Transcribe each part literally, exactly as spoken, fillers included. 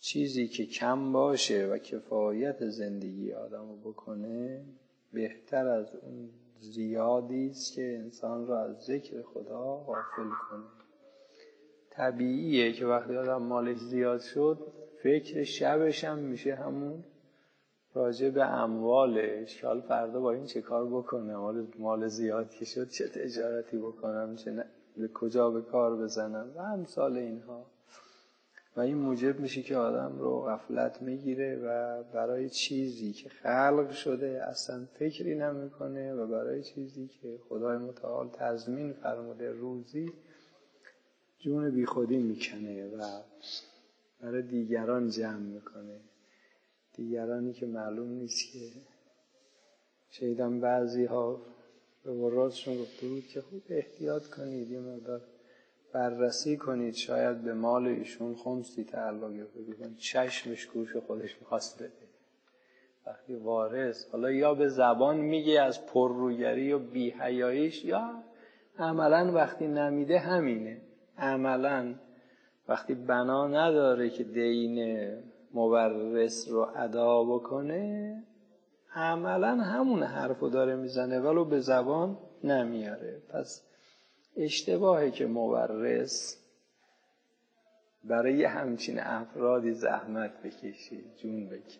چیزی که کم باشه و کفایت زندگی آدمو بکنه بهتر از اون زیادی است که انسان رو از ذکر خدا غافل کنه. طبیعیه که وقتی آدم مالش زیاد شد فکر شبش هم میشه همون راجع به اموالش که حالا فردا با این چه کار بکنه، مال مال زیاد که شد چه تجارتی بکنم، چه به کجا به کار بزنم و امثال اینها. و این موجب میشه که آدم رو غفلت میگیره و برای چیزی که خلق شده اصلا فکری نمیکنه و برای چیزی که خدای متعال تضمین فرموده روزی جون بی خودی میکنه و برای دیگران جمع میکنه. دیگرانی که معلوم نیست که شایدم بعضی ها به ورازشون گفته بود که خوب احتیاط کنید، یه مقدار بررسی کنید، شاید به مال ایشون خمسی تعلق یافته بکنید. چشمش گوش خودش میخواست بده. وقتی وارث حالا یا به زبان میگه از پرروگری و بی‌حیاییش، یا عملاً وقتی نمیده همینه. عملاً وقتی بنا نداره که دین مورث رو ادا بکنه، عملاً همون حرفو داره میزنه ولو به زبان نمیاره. پس اشتباهه که مورث برای همچین افرادی زحمت بکشی، جون بکن.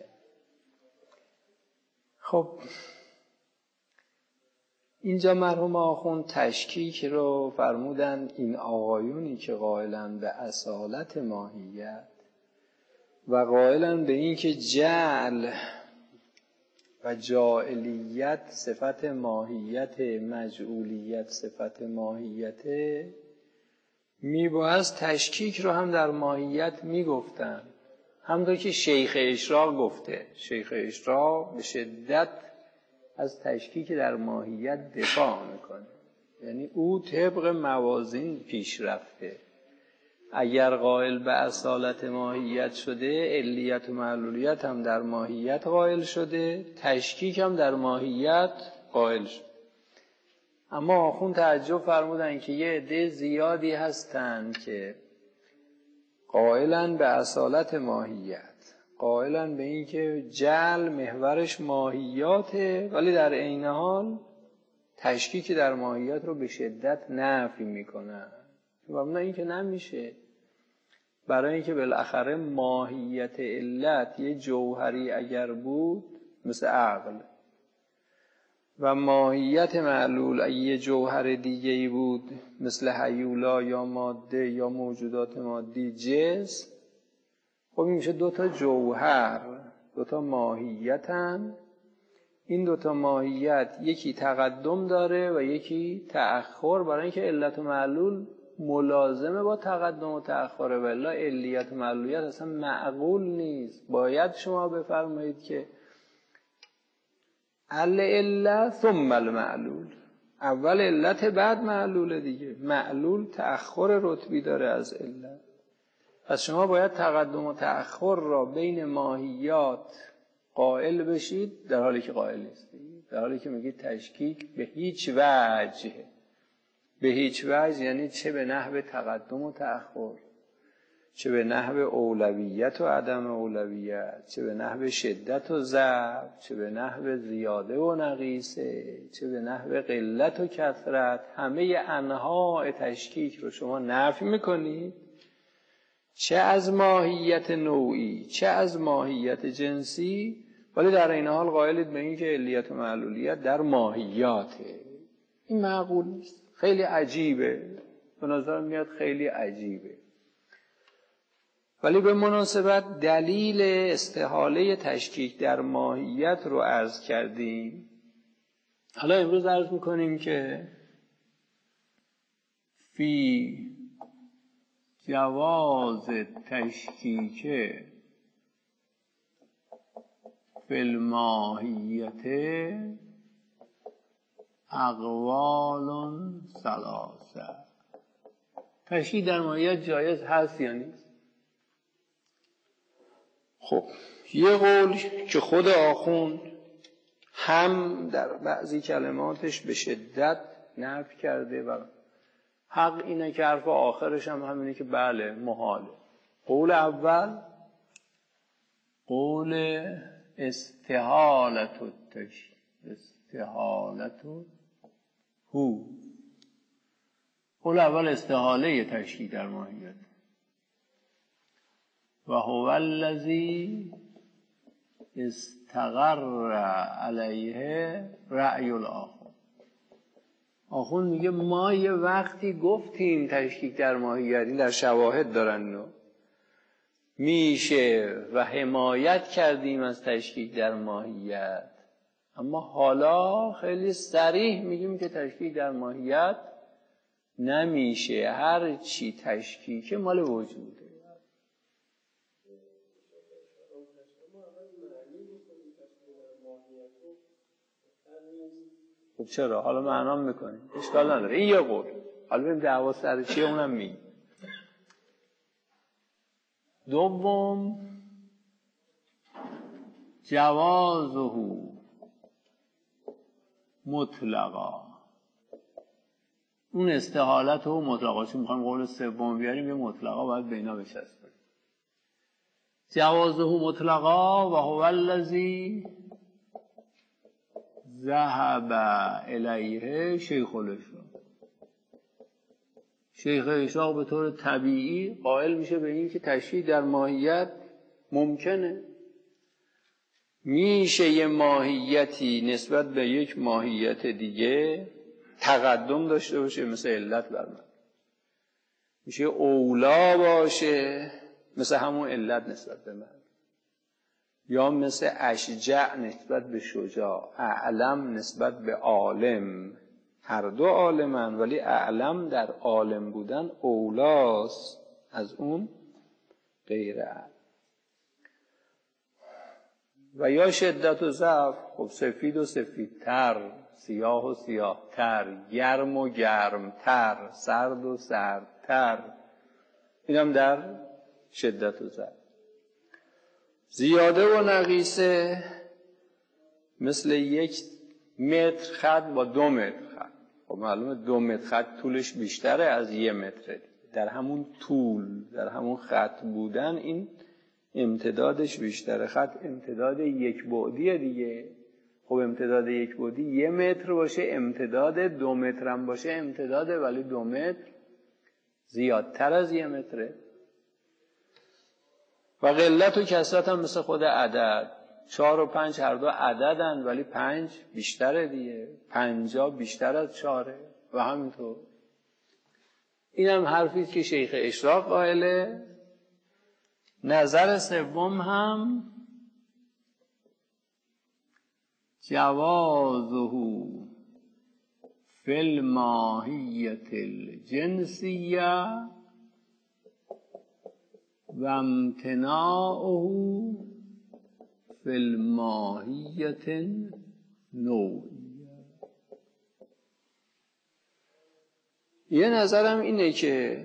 خب اینجا مرحوم آخوند تشکیک رو فرمودن این آقایونی که قائلن به اصالت ماهیت و قائلن به این که جعل و جاعلیت صفت ماهیت، مجعولیت صفت ماهیت، میباید تشکیک رو هم در ماهیت میگفتن. همونطور که شیخ اشراق گفته، شیخ اشراق به شدت از تشکیک در ماهیت دفاع میکنه. یعنی او طبق موازین پیش رفته. اگر قائل به اصالت ماهیت شده، علیت و معلولیت هم در ماهیت قائل شده، تشکیک هم در ماهیت قائل شده. اما آخوند تعجب فرمودن که یه عده زیادی هستن که قائلن به اصالت ماهیت، قائلن به این که جعل محورش ماهیاته، ولی در عین حال تشکیک در ماهیت رو به شدت نفی میکنن. و نه این که نمیشه، برای اینکه بالاخره ماهیت علت یه جوهری اگر بود مثل عقل و ماهیت معلول یه جوهر دیگه‌ای بود مثل هیولا یا ماده یا موجودات مادی جسم، خب این میشه دوتا جوهر، دوتا ماهیتن. این دوتا ماهیت یکی تقدم داره و یکی تأخر، برای اینکه علت و معلول ملازمه با تقدم و تأخره، ولی علیت و معلولیت اصلا معقول نیست. باید شما بفرمایید که العله ثم المعلول، اول علت بعد معلول دیگه. معلول تأخر رتبی داره از علت. پس شما باید تقدم و تأخر را بین ماهیات قائل بشید، در حالی که قائل نیستید، در حالی که میگید تشکیک به هیچ وجه. به هیچ وجه یعنی چه به نحو تقدم و تأخر، چه به نحو اولویت و عدم اولویت، چه به نحو شدت و ضعف، چه به نحو زیاده و نقیصه، چه به نحو قلت و کثرت، همه انواع تشکیک رو شما نفی میکنید، چه از ماهیت نوعی چه از ماهیت جنسی، ولی در این حال قائلید به این که علیت و معلولیت در ماهیاته. این معقول نیست، خیلی عجیبه، به نظر میاد خیلی عجیبه. ولی به مناسبت دلیل استحاله تشکیک در ماهیت رو عرض کردیم. حالا امروز عرض میکنیم که فی جواز تشکیک فی الماهیت اقوال ثلاثه. تشکیک در ماهیت جایز هست یا نیست؟ خب یه قول که خود آخوند هم در بعضی کلماتش به شدت نفی کرده و حق اینه که حرف آخرش هم همینه که بله محاله. قول اول قول استحالت التش استحالت هو قول اول استحاله تشکیک در ماهیت و هو الذی استقر علیه رأی الاخر. آخوند میگه ما یه وقتی گفتیم تشکیک در ماهیت، این در شواهد دارن اینو، میشه و حمایت کردیم از تشکیک در ماهیت، اما حالا خیلی صریح میگیم که تشکیک در ماهیت نمیشه، هر چی تشکیک مال وجوده. خب چرا؟ حالا معنا میکنیم، اشکال نداره، این یه قول. حالا ببین دعوا سر چیه اونم میگیم. دوم جوازه مطلقا، اون استحالت و مطلقا، چون میخوایم قول سوم بیاریم یه مطلقا باید بینا بچسبه. جوازه مطلقا و هو الذی ذهب الیه شیخ الاشراق. شیخ اشراق به طور طبیعی قائل میشه به این که تشکیک در ماهیت ممکنه. میشه یه ماهیتی نسبت به یک ماهیت دیگه تقدم داشته باشه، مثل علت بر من. میشه اولا باشه مثل همون علت نسبت به من، یا مثل اشجع نسبت به شجاع، اعلم نسبت به عالم. هر دو عالمن، ولی اعلم در عالم بودن اولاست از اون غیر اعلم. و یا شدت و ضعف، خب سفید و سفیدتر، سیاه و سیاهتر، گرم و گرمتر، سرد و سردتر، اینم در شدت و ضعف. زیاده و نقیصه مثل یک متر خط با دو متر خط. خب معلومه دو متر خط طولش بیشتره از یک متر. در همون طول، در همون خط بودن این امتدادش بیشتره. خط امتداد یک بعدیه دیگه. خب امتداد یک بعدی یک متر باشه، امتداد دو متر هم باشه امتداده، ولی دو متر زیادتر از یک متره. و قلت و کثرت هم مثل خود عدد. چهار و پنج هر دو عددن، ولی پنج بیشتره دیگه، پنجا بیشتر از چهاره و همینطور. این هم حرفیست که شیخ اشراق قائله. نظر سوم هم جوازه فی الماهیت الجنسیه و امتناعه فی الماهیت نوعیه. یه نظرم اینه که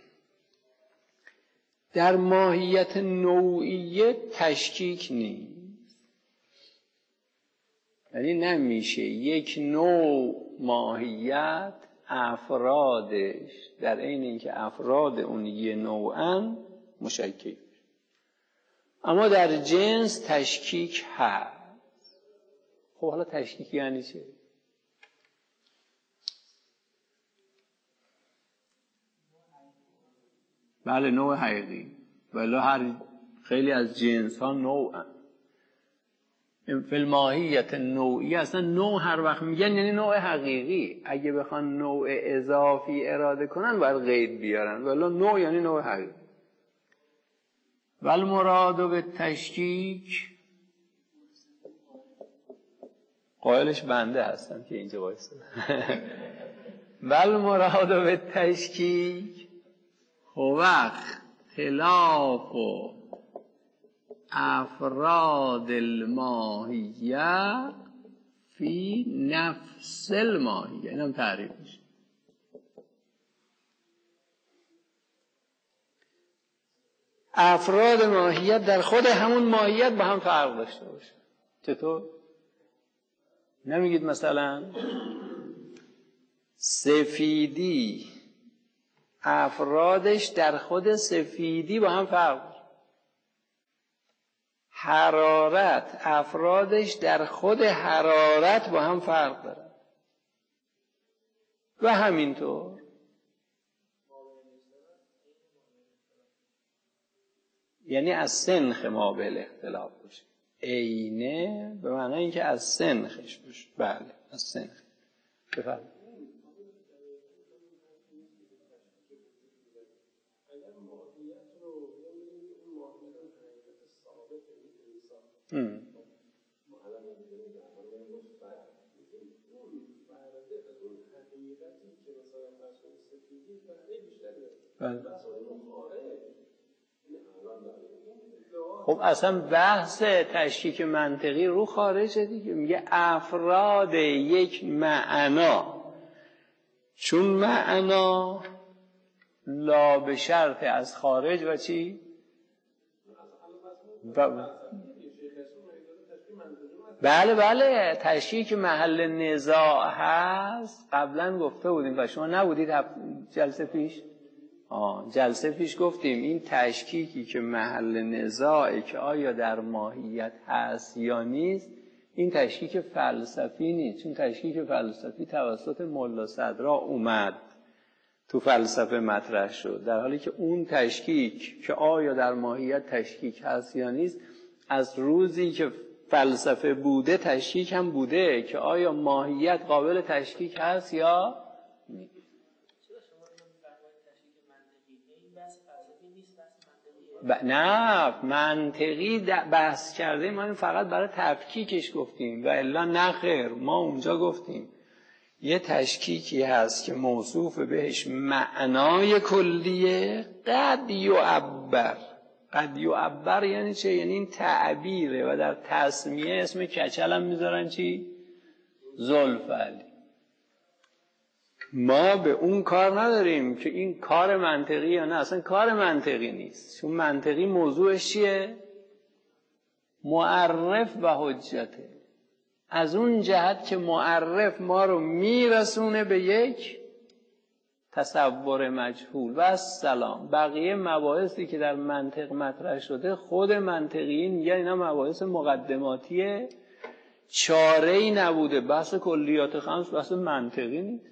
در ماهیت نوعیه تشکیک نیست، یعنی نمیشه یک نوع ماهیت افرادش در عین اینکه افراد اون یه نوعن مشکک. اما در جنس تشکیک هست. خب حالا تشکیک یعنی چه؟ بله نوع حقیقی، ولی هر خیلی از جنس ها نوعن. فی الماهیت نوعی، اصلا نوع هر وقت میگن یعنی نوع حقیقی. اگه بخوان نوع اضافی اراده کنن باید قید بیارن، ولی نوع یعنی نوع حقیقی. ول مراد به تشکیک، قائلش بنده هستم که اینجا وایسادم. ول مراد به تشکیک هو اختلاف افراد الماهیه فی نفس الماهیه. اینم تعریف میشه. افراد ماهیت در خود همون ماهیت با هم فرق داشته باشه. چطور؟ نمیگید مثلا سفیدی افرادش در خود سفیدی با هم فرق داشته، حرارت افرادش در خود حرارت با هم فرق دارن و همینطور یعنی از سنخ ما به اختلاف باشه. عینه به معنی اینکه از سنخش باشه. بله از سنخ. بفرمایید. هم. بله. خب اصلا بحث تشکیک منطقی رو خارجه دیگه. میگه افراد یک معنا، چون معنا لا به شرط از خارج و چی؟ ب... بله بله تشکیک محل نزاع هست. قبلا گفته بودیم و شما نبودید جلسه پیش؟ آه جلسه پیش گفتیم این تشکیکی که محل نزاعه که آیا در ماهیت هست یا نیست، این تشکیک فلسفی نیست، چون تشکیک فلسفی توسط ملا صدرا اومد تو فلسفه مطرح شد، در حالی که اون تشکیک که آیا در ماهیت تشکیک هست یا نیست از روزی که فلسفه بوده تشکیک هم بوده که آیا ماهیت قابل تشکیک هست یا نیست. ب... نه منطقی بحث کرده ما این فقط برای تفکیکش گفتیم و الا نه خیر. ما اونجا گفتیم یه تشکیکی هست که موصوف بهش معنای کلیه قد یعبر. قد یعبر یعنی چه؟ یعنی این تعبیره و در تسمیه اسم کچل هم میذارن چی؟ زلفعلی. ما به اون کار نداریم که این کار منطقی یا نه، اصلا کار منطقی نیست، چون منطقی موضوعش چیه؟ معرف و حجته. از اون جهت که معرف ما رو میرسونه به یک تصور مجهول و السلام. بقیه مباحثی که در منطق مطرح شده خود منطقیین میگن اینا مباحث مقدماتیه، چاره‌ای نبوده. بحث کلیات خمس بحث منطقی نیست.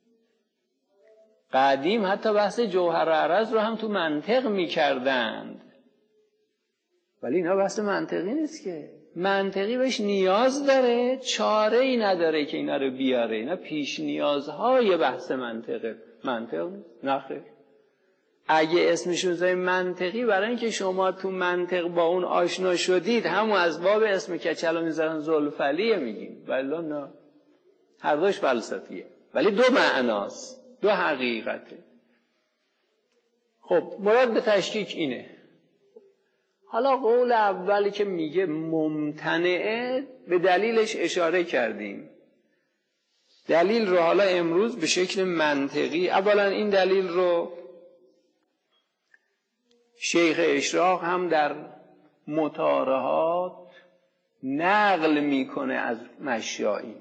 قدیم حتی بحث جوهر و عرض رو هم تو منطق میکردند، ولی اینا بحث منطقی نیست که. منطقی بهش نیاز داره، چاره ای نداره که اینا رو بیاره. اینا پیش نیازهای بحث منطقه. منطق نیست؟ نه خیر. اگه اسمشون زای منطقی برای اینکه شما تو منطق با اون آشنا شدید همون از باب اسم کچل رو میذارن زلفعلیه میگیم، ولی نه، هر دوش فلسفیه، ولی دو معناست، دو حقیقته. خب مراد به تشکیک اینه. حالا قول اولی که میگه ممتنعه به دلیلش اشاره کردیم. دلیل رو حالا امروز به شکل منطقی، اولا این دلیل رو شیخ اشراق هم در مطارحات نقل میکنه از مشایخ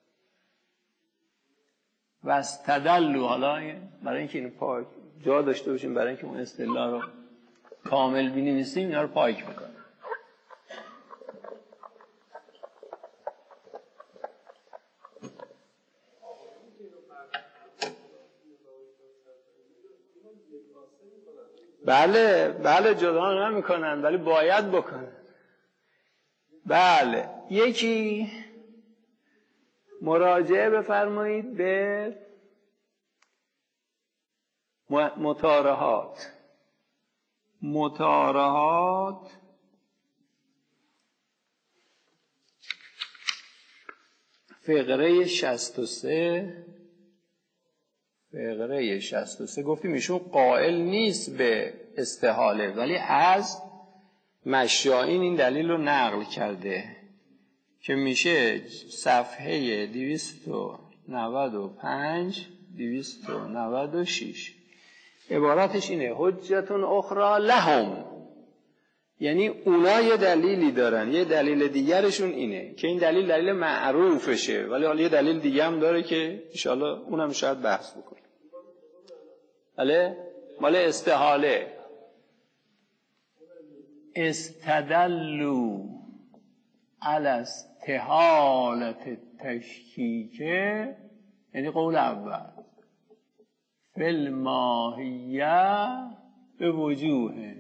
و استدلوا. حالا برای اینکه این پاک جا داشته باشیم، برای اینکه اون اصطلاح رو کامل بنویسیم، اینا رو پاک میکنه. بله بله جدا نمیکنن ولی باید بکنن. بله یکی مراجعه بفرمایید به مطارحات. مطارحات فقره شصت و سه فقره شصت و سه گفتیم ایشون قائل نیست به استحاله، ولی از مشایین این دلیل رو نقل کرده که میشه صفحه دویست و نود و پنج دویست و نود و شش. عبارتش اینه: حجتون اخرى لهم، یعنی اونا یه دلیلی دارن، یه دلیل دیگرشون اینه که این دلیل دلیل معروفشه، ولی حالا یه دلیل دیگه هم داره که انشاءالله اونم شاید بحث بکنه. بله مال استحاله. استدلوا علی استحالت تشکیک، یعنی قول اول فی الماهیه به وجوه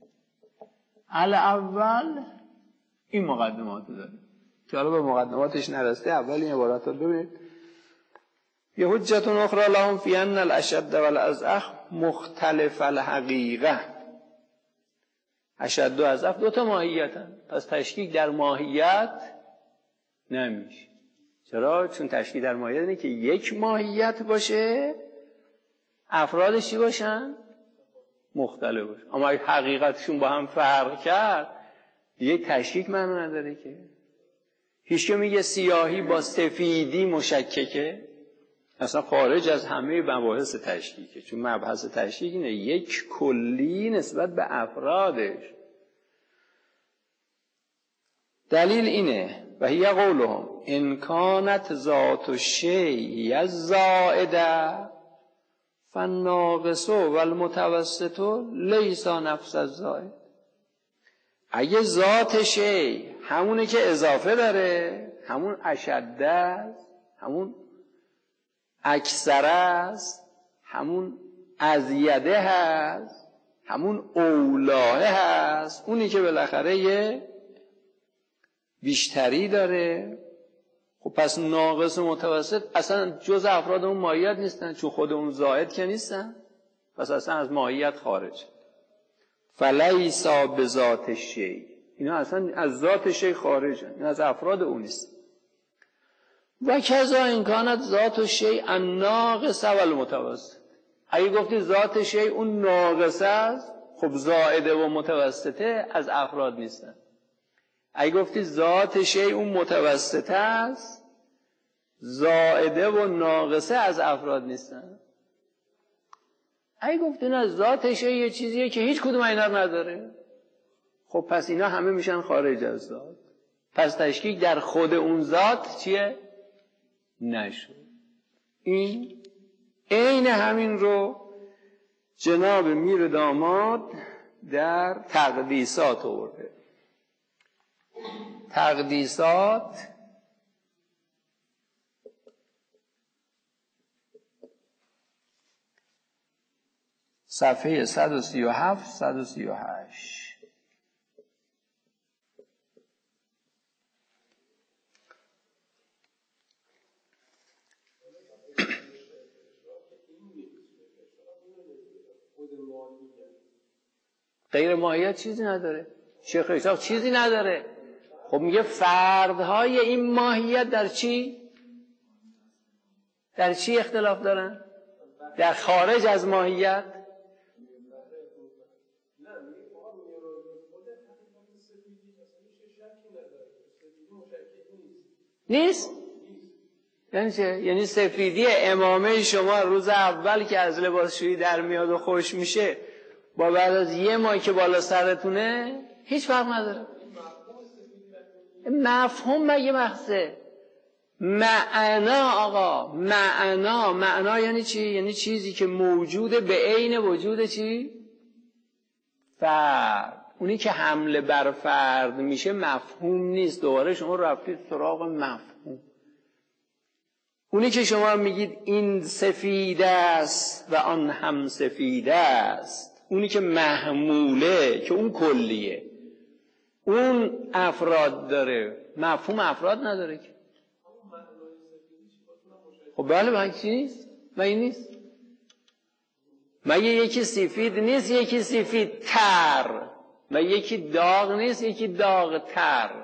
الاول، این مقدمات داره که حالا به مقدماتش نرسته. اول این عبارت رو ببینید: یه حجت اخرى لهم فی ان الاشد والاضعف مختلف الحقیقه. اشد و اضعف دو تا ماهیتن، پس تشکیک در ماهیت نمیشه. چرا؟ چون تشکیک در ماهیت اینه که یک ماهیت باشه، افرادش چی باشن؟ مختلف باشه. اما اگه حقیقتشون با هم فرق کرد یک تشکیک معنی نداره که. هیچ که میگه سیاهی با سفیدی مشککه، اصلا خارج از همه مباحث تشکیکه. چون مبحث تشکیک اینه یک کلی نسبت به افرادش. دلیل اینه و هی قولهم ان کانت ذات الشیء الزائده فالناقص والمتوسط لیس نفس الزائد. اگه ذات شی همونه که اضافه داره، همون اشده است، همون اکثر است، همون ازیده هست، همون اولاه هست، اونی که بالاخره یه بیشتری داره، خب پس ناقص و متوسط اصلا جز افراد اون ماهیت نیستن، چون خود اون زائد که نیستن، پس اصلا از ماهیت خارج. فلیسا بذات شی، اینا اصلا از ذات شی خارجن، اینا از افراد اون نیستن. و کذا این کانت ذات شی الناقص والمتوسط. اگه گفتی ذات شی اون ناقص است، خب زائده و متوسطه از افراد نیستن. اگه گفتی ذات شی اون متوسطه است، زائده و ناقصه از افراد نیستن. اگه گفتی نه ذات شی یه چیزیه که هیچ کدوم اینا نداره، خب پس اینا همه میشن خارج از ذات. پس تشکیک در خود اون ذات چیه؟ نشد. این عین همین رو جناب میر داماد در تقدیسات آورده. تقدیسات صفحه صد و سی و هفت صد و سی و هشت. غیر ماهیت چیزی نداره، شیخ اسحاق چیزی نداره. خب میگه فردهای این ماهیت در چی؟ در چی اختلاف دارن؟ در خارج از ماهیت نیست. یعنی چه؟ یعنی سفیدی امامه شما روز اول که از لباسشویی در میاد و خوش میشه با بعد از یه ماه که بالا سرتونه هیچ فرق نداره. مفهوم مگه بحثه؟ معنا آقا، معنا معنا یعنی چی؟ یعنی چیزی که موجوده به عین وجود چی؟ فرد. اونی که حمله بر فرد میشه مفهوم نیست. دوباره شما رفتید سراغ مفهوم. اونی که شما میگید این سفید است و آن هم سفید است، اونی که محموله که اون کلیه، اون افراد داره، مفهوم افراد نداره که. خب بله من چی نیست؟ من این نیست؟ مگه یکی سفید نیست یکی سفید تر؟ مگه یکی داغ نیست یکی داغ تر؟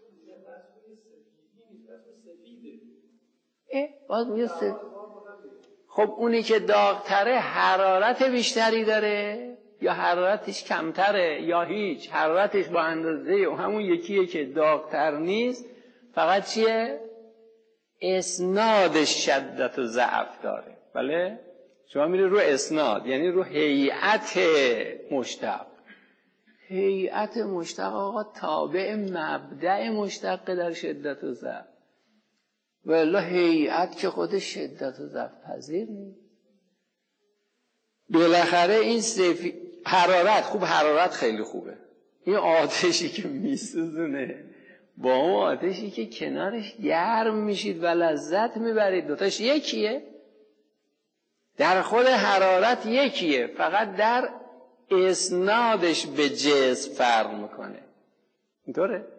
اه باز میگه سفید. خب اونی که داغ تره حرارت بیشتری داره یا حرارتش کمتره یا هیچ؟ حرارتش با اندازه و همون یکیه که داغ تر نیست، فقط چیه؟ اسنادش شدت و ضعف داره. بله؟ شما میره رو اسناد، یعنی رو هیئت مشتق. هیئت مشتق آقا تابع مبدأ مشتق در شدت و ضعف. والا هیئت که خود شدت و ضعف پذیر نیست. بالاخره این سفید حرارت، خوب حرارت خیلی خوبه. این آتشی که میسوزونه با اون آتشی که کنارش گرم میشید و لذت میبرید، دوتاش یکیه، در خود حرارت یکیه، فقط در اسنادش به جسم فرق میکنه. اینطوره؟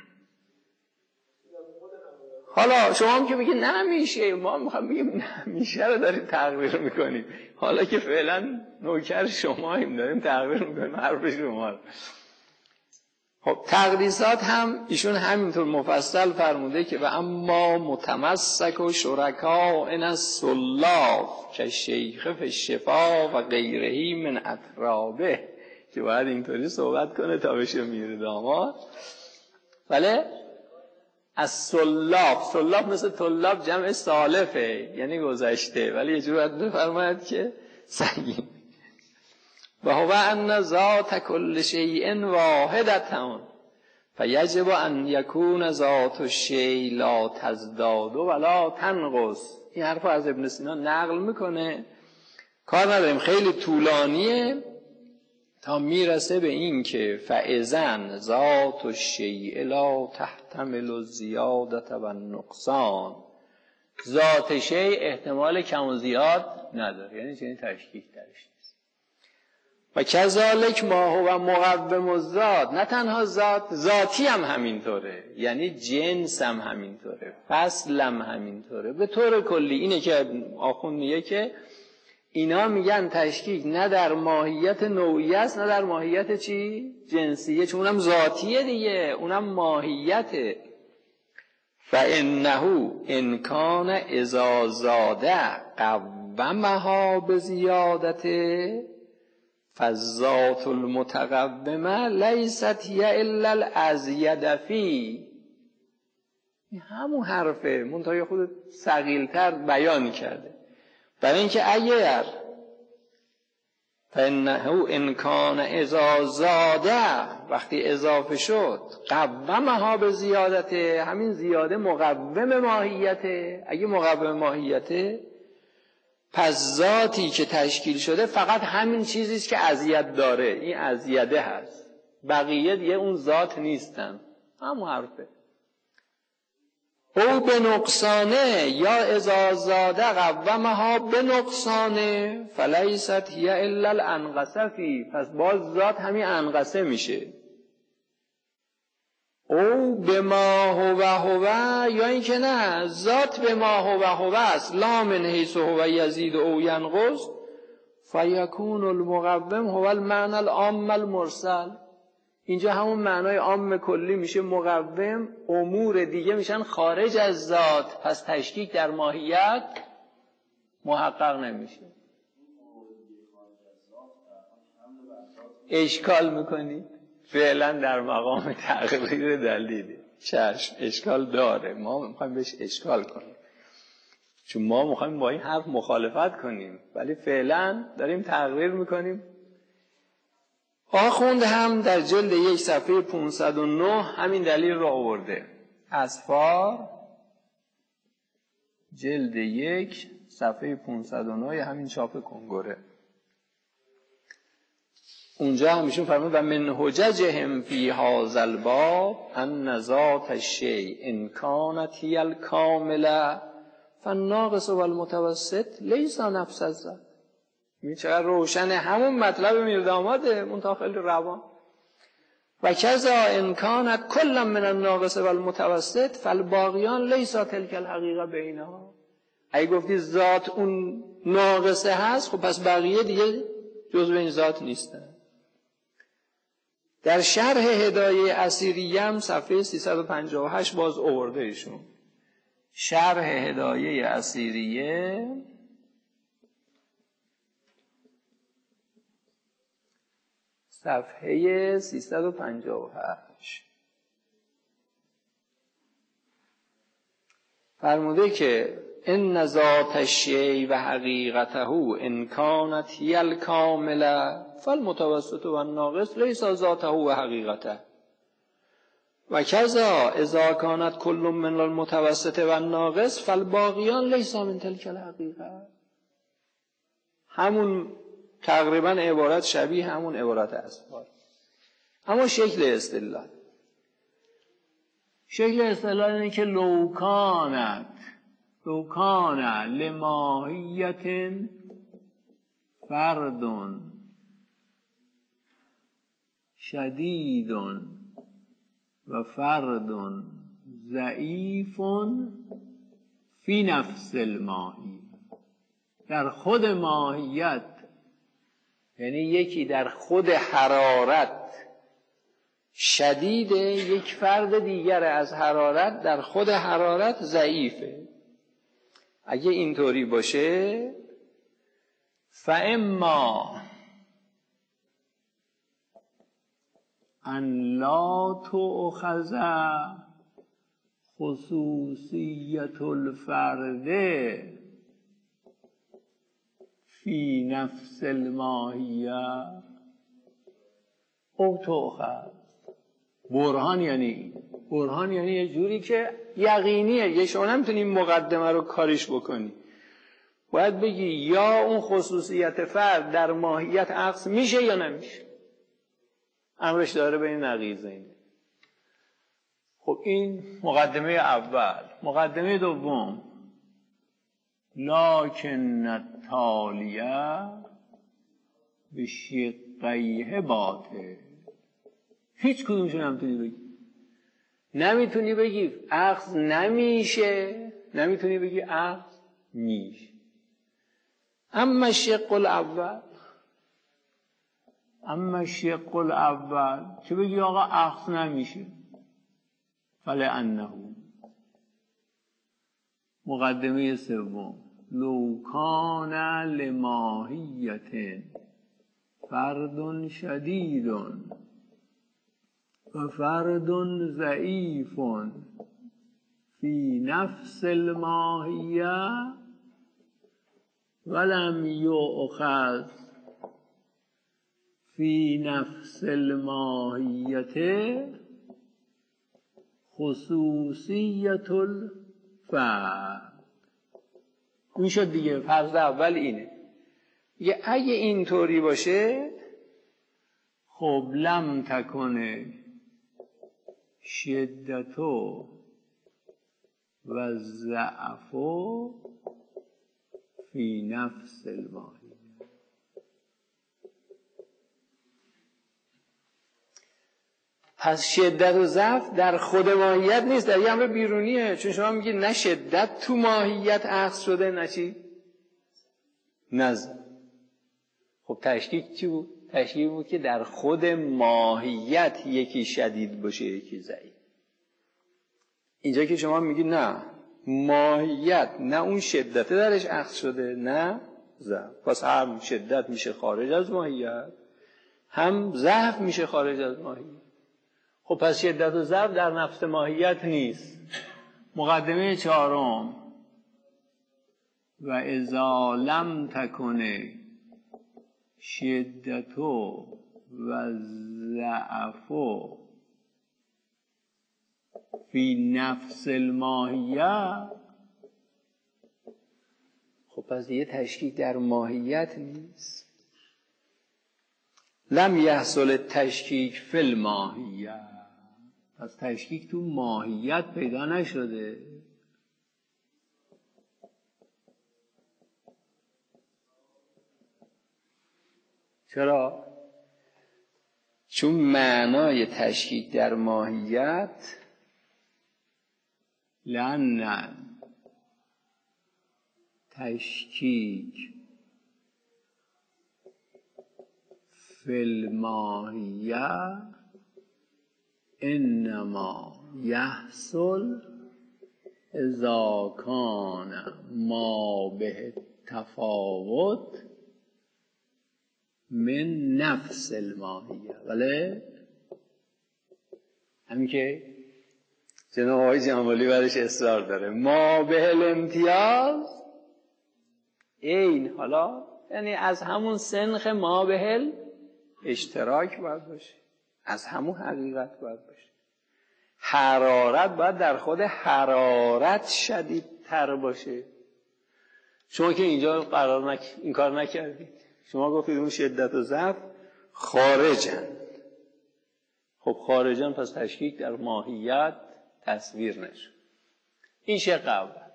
حالا شما هم که میگه نمیشه، ما میخوام بگیم نمیشه رو داریم تقریر میکنیم، حالا که فعلا نوکر شماییم داریم تقریر میکنیم حرف شما رو. خب تقدیسات هم ایشون همینطور مفصل فرموده که و اما متمسک و شرکا ان السلاف که شیخ فی الشفا و غیرهی من اطرابه، که باید اینطوری صحبت کنه تا بشه میر داماد. بله از سلاف، سلاف مثل طلاب جمع سالفه یعنی گذشته، ولی یه جور باید بفرماید که سنگین. و هو ان ذات کل شیء واحدة فیجب ان یکون ذات الشیء لا تزداد ولا تنقص. این حرف از ابن سینا نقل میکنه، کار نداریم خیلی طولانیه تا میرسه به این که فاذن ذات الشیء لا تحتمل الزیادة و النقصان، ذات شیء احتمال کم و زیاد نداره، یعنی چنین تشکیک درش نیست. و کذالک ما هو مقوم الذات، نه تنها ذات، ذاتی هم همینطوره، یعنی جنس هم همینطوره، فصل هم همینطوره، به طور کلی. اینه که آخوند میگه که اینا میگن تشکیک نه در ماهیت نوعی است نه در ماهیت چی؟ جنسیه، چون اونم ذاتیه دیگه، اونم ماهیته. فانه ان کان اذا زاده قومها بزیادته فالذات المتقومه لیست هی الا الازید فی. همون حرفه منتها خود ثقیل‌تر بیان کرده، برای اینکه اگر فانه ان کان اذا زاده، وقتی اضافه شد، قومها به زیادته، همین زیاده مقوم ماهیته، اگه مقوم ماهیته پس ذاتی که تشکیل شده فقط همین چیزیست که اذیت داره، این اذیته هست، بقیه دیگه اون ذات نیستن. همون حرفه. او به نقصانه یا اذا زاده قومها به نقصانه فلیست هی الا الانقصه فی، پس باز ذات همین انقصه میشه. او به ما هو هو، یا این که نه ذات به ما هو هو است، لا من حیث هو یزید او ینقص فیکون المقوم هو المعنى العام المرسل. اینجا همون معنای عام کلی میشه مقوم، امور دیگه میشن خارج از ذات، پس تشکیک در ماهیت محقق نمیشه. اشکال میکنی؟ فعلا در مقام تقریر دلیلی چشم اشکال داره، ما میخوایم بهش اشکال کنیم چون ما میخوایم با این حرف مخالفت کنیم، ولی فعلا داریم تقریر میکنیم. آخوند هم در جلد یک صفحه پانصد و نه همین دلیل را آورده. اصفار جلد یک صفحه پانصد و نه همین چاپ کنگره، اونجا همیشون فرمود و من حججهم فی هذا الباب ان ذات الشیء ان کانت هی الکامله فالناقص والمتوسط لیس نفس الذات. این چقدر روشنه، همون مطلب میر داماده منتها خیلی روان. و کذا ان کانت کلا من الناقص والمتوسط فالباقیان لیس تلک الحقیقه بینها. اگه گفتی ذات اون ناقصه هست، خب پس بقیه دیگه جزو این ذات نیستن. در شرح هدایه اسیریه هم صفحه سیصد و پنجاه و هشت باز آورده ایشون. شرح هدایه اسیریه صفحه سیصد و پنجاه و هشت فرموده که ان ذات الشیء و حقیقته ان کانت هی الکامله فالمتوسط و الناقص لیس ذاته و حقیقته و کذا اذا کانت کل من المتوسط و الناقص فالباقیان لیس من تلک الحقیقه. همون تقریبا عبارت شبیه همون عبارت اصفار. اما شکل استدلال شکل استدلال اینه که لو کانت لو کان لماهیت فرد شدید و فرد ضعیف فی نفس الماهی، در خود ماهیت، یعنی یکی در خود حرارت شدیده، یک فرد دیگر از حرارت در خود حرارت ضعیفه. اگه اینطوری باشه فاما ان لا تؤخذ خصوصیت الفرد فی نفس الماهیه او تؤخذ. برهان یعنی برهان یعنی یه جوری که یقینیه، یه شما نمیتونی مقدمه رو کارش بکنی، باید بگی یا اون خصوصیت فرد در ماهیت عکس میشه یا نمیشه، امرش داره به این نقیضین. خب این مقدمه اول. مقدمه دوم لکن التالیه بشقیه باطل. هیچ کدومشون نمیتونی بگی. نمیتونی بگی اخذ نمیشه، نمیتونی بگی اخذ میشه. اما شق الاول اما شق الاول که بگی آقا اخذ نمیشه، فلانه. مقدمه سوم لو کان لماهیت فرد شدید و فرد ضعیف فی نفس الماهیه ولم یؤخذ فی نفس الماهیه خصوصیت الفرد. این شد دیگه. فرض اول اینه، یه اگه اینطوری باشه خب لم تکنه شدتو و ضعفو فی نفس الماهیه. پس شدت و ضعف در خود ماهیت نیست، در یه امر بیرونیه. چون شما میگید نه شدت تو ماهیت اخذ شده، نه چی؟ نزد. خب تشکیک چی بود؟ تشکیک بود که در خود ماهیت یکی شدید باشه یکی ضعیف. اینجا که شما میگید نه ماهیت نه اون شدت درش اخذ شده نه ضعف، پس هم شدت میشه خارج از ماهیت، هم ضعف میشه خارج از ماهیت. خب پس شدت و ضعف در نفس ماهیت نیست. مقدمه چهارم و اذا لم تکنه شدتو و ضعفو فی نفس الماهیه، خب پس یه تشکیک در ماهیت نیست. لم یحصل تشکیک فی الماهیه، پس تشکیک تو ماهیت پیدا نشده. چرا؟ چون معنای تشکیک در ماهیت لأن تشکیک فی الماهیه انما یحصل اذا کان ما به تفاوت من نفس الماهیه. ولی همین که جناب آقای جنبالی برش اصرار داره، ما به الامتیاز این، حالا یعنی از همون سنخ ما به اشتراک باید باشه، از همون حقیقت باید باشه. حرارت باید در خود حرارت شدید تر باشه. شما که اینجا قرار نک... این کار نکردید، شما گفتید اون شدت و ضعف خارجن. خب خارجان پس تشکیک در ماهیت تصویر نشد. این شق اول.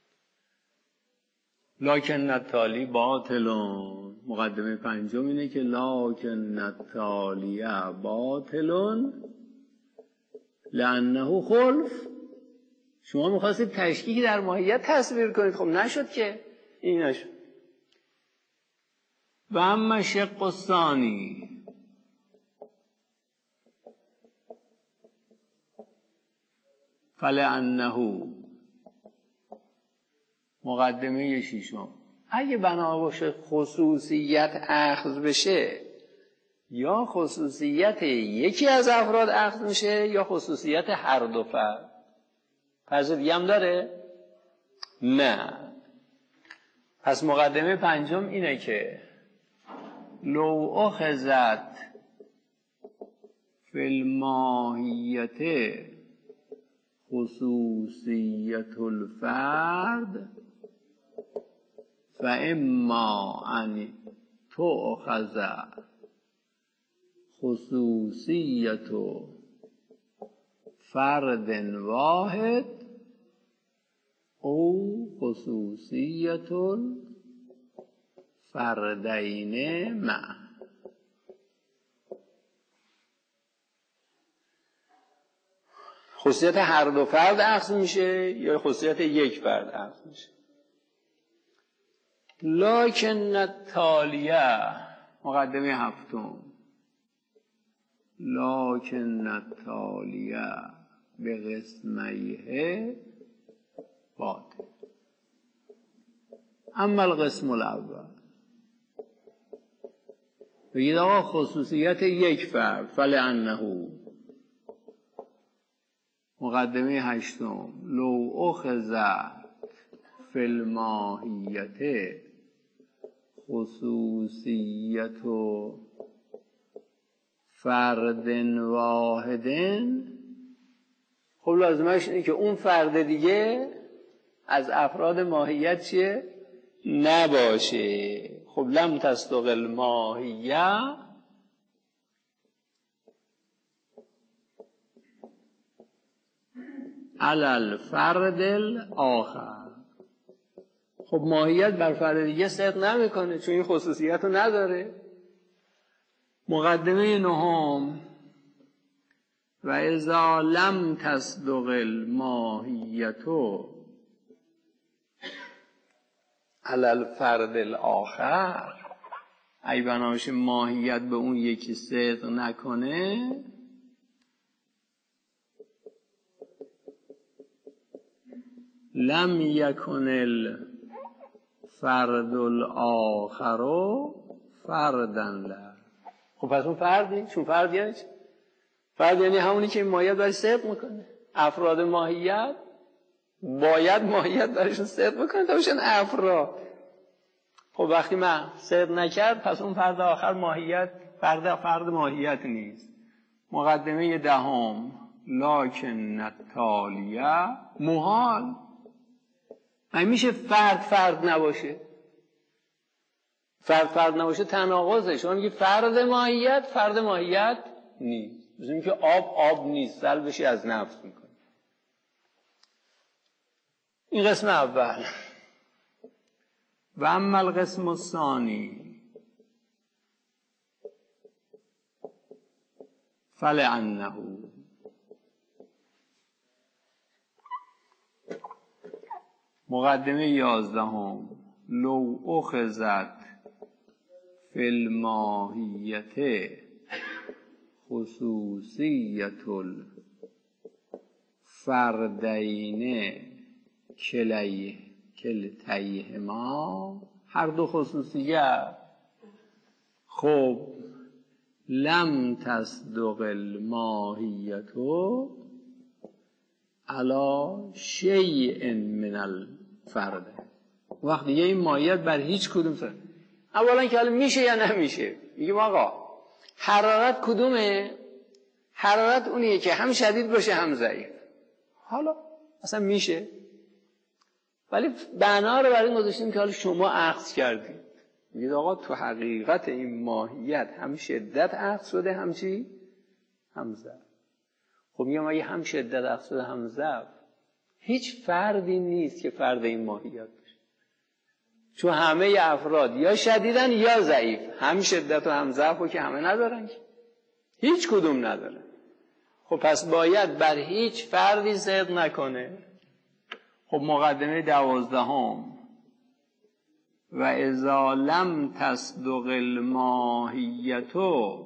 لکن التالی باطلون. مقدمه پنجم اینه که لکن التالی باطلون لانه خلف. شما میخواستید تشکیک در ماهیت تصویر کنید، خب نشد که، این نشد. و اما شق الثانی فلانه. مقدمه ششم، اگه بنا باشه خصوصیت اخذ بشه، یا خصوصیت یکی از افراد اخذ میشه یا خصوصیت هر دو فرد. فرض دیگه هم داره؟ نه. پس مقدمه پنجم اینه که لو اخذت فی الماهیت خصوصیت الفرد فاما ان تؤخذ خصوصیت فرد واحد او خصوصیت فردین معا. خصوصیت هر دو فرد اخذ میشه یا خصوصیت یک فرد اخذ میشه. لکن التالیه، مقدمه هفتم، لکن التالیه به قسمیه باطل. اما القسم الاول، بگید آقا خصوصیت یک فرد فلانه. مقدمه هشتم لو اخذ فی الماهیت خصوصیت فرد واحد. خب لازمش اینه که اون فرد دیگه از افراد ماهیت چیه؟ نباشه. خب لم تستقل ماهیه علی الفرد الاخر. خب ماهیت بر فرد دیگه صدق نمیکنه چون این خصوصیت رو نداره. مقدمه نهم و اذا لم تصدق الماهیت علی الفرد الاخر، ای بناش ماهیت به اون یکی صدق نکنه، لم یکن الفرد الاخر فردا له. خب پس اون فردی؟ چون فرد یعنی چی؟ فرد یعنی همونی که ماهیت برش صدق میکنه. افراد ماهیت باید ماهیت برشون صدق بکنه تا بشن افراد. خب وقتی من صدق نکرد پس اون فرد آخر ماهیت فرد فرد ماهیت نیست. مقدمه دهم لکن التالیه محال. این میشه فرد فرد نباشه. فرد فرد نباشه تناقضه. شما میگی فرد ماهیت فرد ماهیت نیست. مثل که آب آب نیست، سلبشی از نفس میکنه. این قسم اول. و اما القسم الثانی فلانه. مقدمه یازدهم لو اخذت فی الماهیت خصوصیت الفردین کلیه کلتیهما، هر دو خصوصیت، خب لم تصدق الماهیت علی شیء من الفرد. وقتی یه این ماهیت بر هیچ کدوم سر، اولا که حالا میشه یا نمیشه. میگیم آقا حرارت کدومه؟ حرارت اونیه که هم شدید باشه هم ضعیف. حالا اصلا میشه، ولی بنا رو برای این گذاشتیم که حالا شما اخذ کردید. میگید آقا تو حقیقت این ماهیت هم شدت اخذ شده هم چی؟ همضعف. خب میگم اگه هم شدت افزوده هم ضعف، هیچ فردی نیست که فرد این ماهیت باشه، چون همه افراد یا شدیدن یا ضعیف. هم شدت و هم ضعف رو که همه ندارن، هیچ کدوم ندارن. خب پس باید بر هیچ فردی صدق نکنه. خب مقدمه دوازدهم، و اذا لم تصدق الماهیت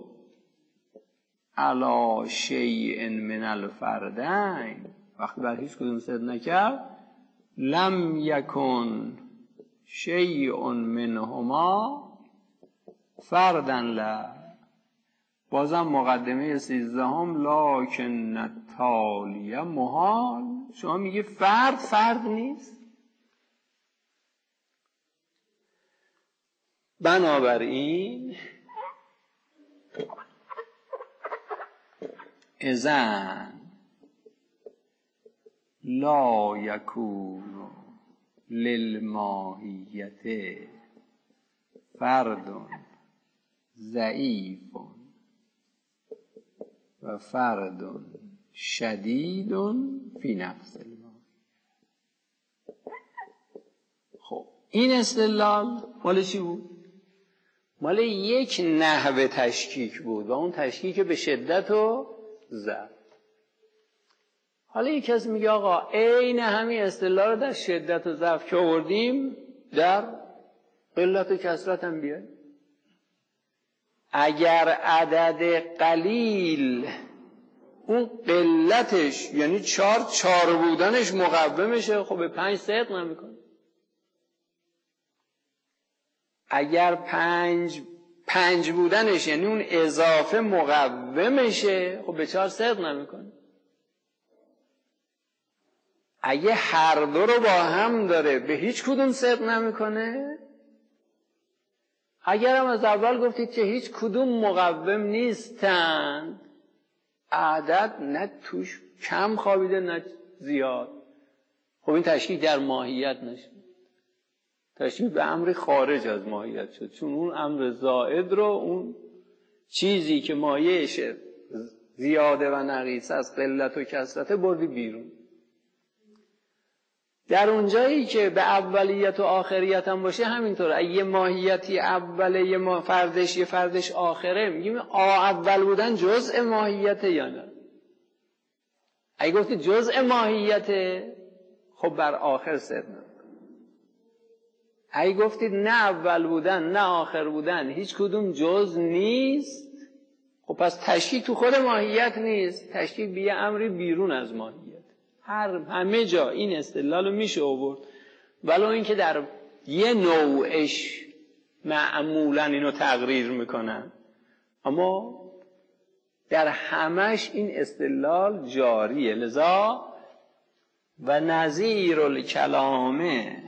علی شیء من الفردین، وقتی بر هیچ کدوم صدق نکرد، لم یکن شیء منهما فردا له. بازم مقدمه سیزدهم، لکن التالیه محال. شما میگه فرد فرد نیست. بنابراین اذن لا یکون للماهیت فرد ضعیف و فرد شدید فی نفس الماهیت. خب این استدلال مال چی بود؟ مال یک نحو تشکیک بود و اون تشکیک به شدت و ضعف. حالا یک کس میگه آقا عین همین استدلال رو در شدت و ضعف که آوردیم در قلت و کثرت هم بیاید. اگر عدد قلیل اون قلتش یعنی چار چار بودنش مقومشه، خب به پنج صدق نمیکنه. اگر پنج پنج بودنش یعنی اون اضافه مقومشه، خب به چهار صدق نمیکنه. اگه هر دو رو با هم داره به هیچ کدوم صدق نمیکنه. اگر هم از اول گفتید که هیچ کدوم مقوم نیستن، عدد نه توش کم خوابیده نه زیاد، خب این تشکیک در ماهیت نشد، تشکیک به امر خارج از ماهیت شد. چون اون امر زائد رو، اون چیزی که مایه‌اش زیاده و نقیص از قلت و کثرت بردی بیرون. در اونجایی که به اولیت و آخریت هم باشه همینطور. یه ماهیتی اوله، یه ما فردش یه فردش آخره، میگیم آ اول بودن جزء ماهیته یا نه؟ اگه گفتی جزء ماهیته، خب بر آخر صدق نکنید. اگه گفتید نه اول بودن نه آخر بودن هیچ کدوم جزء نیست، خب پس تشکیک تو خود ماهیت نیست، تشکیک به یه امری بیرون از ماهیت. هر همه جا این استدلال رو میشه آورد، ولو اینکه در یه نوعش معمولا اینو تقریر میکنن، اما در همش این استدلال جاریه. لذا و نظیر الکلامه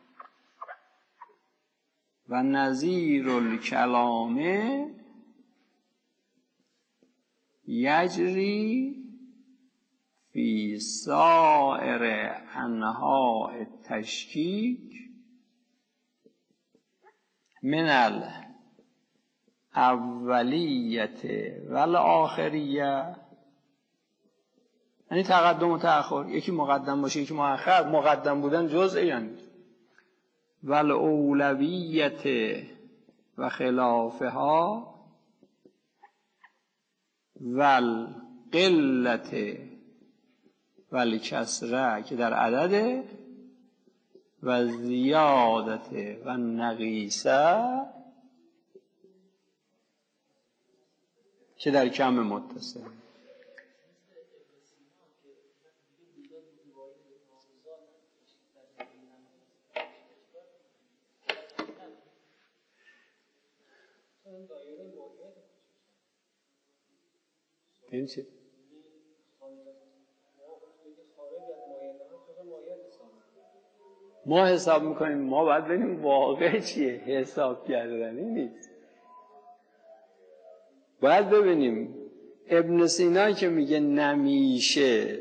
و نظیر الکلامه یجری فی سائر انواع التشکیک من الاولیت و الاخریه. یعنی تقدم و تأخر، یکی مقدم باشه یکی مؤخر. مقدم بودن جزء یعنی و الاولویت و خلافها و القلت و الکسره که در عدده و زیادت و نقیصه که در کم متصل. این چی؟ ما حساب میکنیم، ما باید ببینیم واقع چیه. حساب کردنی نیست. باید ببینیم ابن سینا که میگه نمیشه،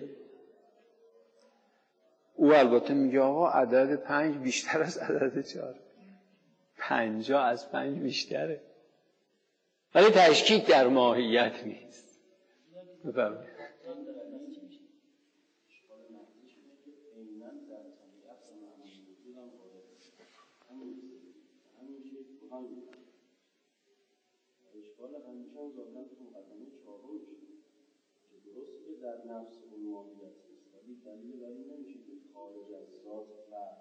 او البته میگه آقا عدد پنج بیشتر از عدد چهار، پنجاه از پنج بیشتره، ولی تشکیک در ماهیت نیست. بفرمایید. اشکال همیشه هم ظاهراً تو مقدمه چهارم میشه که درسته که در نفس اون ماهیت نیست، ولی دلیل بر این نمیشه که خارج از ذات فرد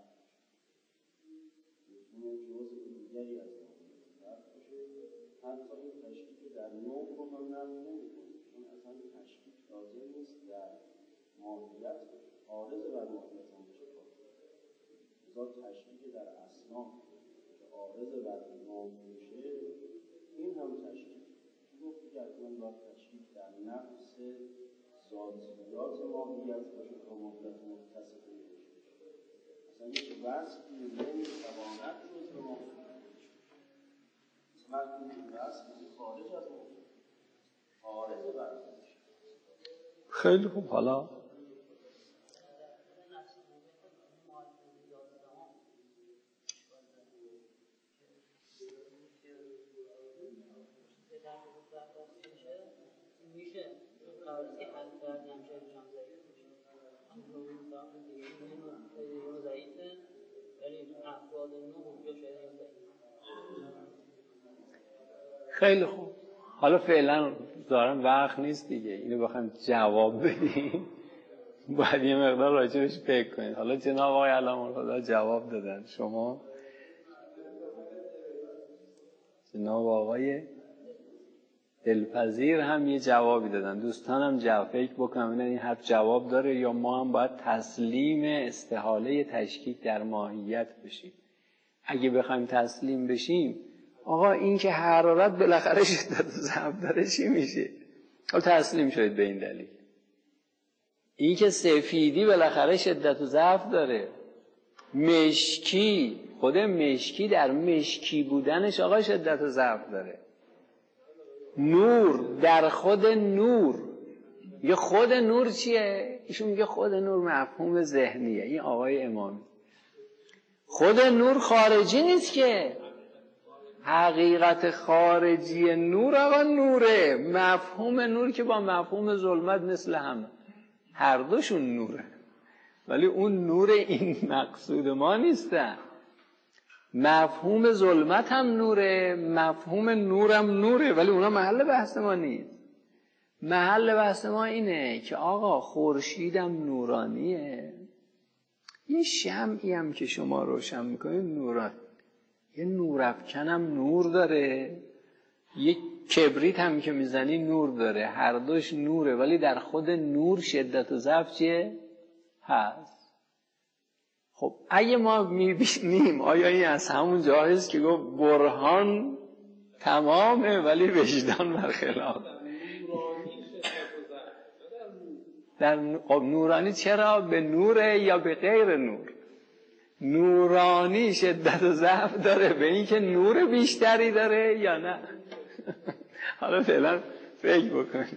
میتونه جزء دیگری از ماهیت فرد باشه. حتی این تشکیک در نوع رو هم نفی نمیکنه، چون اصلا تشکیک لازم نیست در ماهیت عارض بر ماهیت هم باشه. لذا تشکیک در اصناف که عارض بر نوع میشه، این هم تشکیک گفت که اصلا باید تشکیک در نفس ذاتیات ماهیت باشه تا ماهیت متصف باشه. اصلا یک وصفی نمیتواند جزء ماهیت باشه. مثلا این وصف خارج از ماهیت، عارض بر باشه. خیلی خوب. حالا خیلی خوب. حالا فعلا دارم وقت نیست دیگه، اینو بخوایم جواب بدیم باید یه مقدار راجبش فکر کنید. حالا جناب آقای علام‌الهدی جواب دادن، شما جناب آقای دلپذیر هم یه جوابی دادن. دوستانم جواب فکر بکنم این حرف جواب داره یا ما هم باید تسلیم استحاله تشکیک در ماهیت بشیم. اگه بخوایم تسلیم بشیم، آقا این که حرارت بالاخره شدت و ضعف داره چی میشه؟ حالا تسلیم شدید به این دلیل. این که سفیدی بالاخره شدت و ضعف داره، مشکی، خود مشکی در مشکی بودنش آقا شدت و ضعف داره، نور در خود نور. میگه خود نور چیه؟ ایشون میگه خود نور مفهوم ذهنیه. این آقای امامی خود نور خارجی نیست که، حقیقت خارجی نور آقا نوره. مفهوم نور که با مفهوم ظلمت مثل همه، هر دوشون نوره، ولی اون نور این مقصود ما نیستن. مفهوم ظلمت هم نوره، مفهوم نورم نوره، ولی اونا محل بحث ما نیست. محل بحث ما اینه که آقا خورشیدم نورانیه، یه شمعی هم که شما روشن میکنید نوران، یه نورافکنم نور داره، یه کبریت هم که میزنی نور داره، هر دوش نوره، ولی در خود نور شدت و ضعف چیه؟ هست. خب اگه ما میبینیم آیا این از همون جاهست که گفت برهان تمامه ولی وجدان برخلاف در نورانی چرا؟ به نوره یا به غیر نور؟ نورانی شدت و ضعف داره به این که نور بیشتری داره یا نه؟ حالا فعلا فکر بکنید.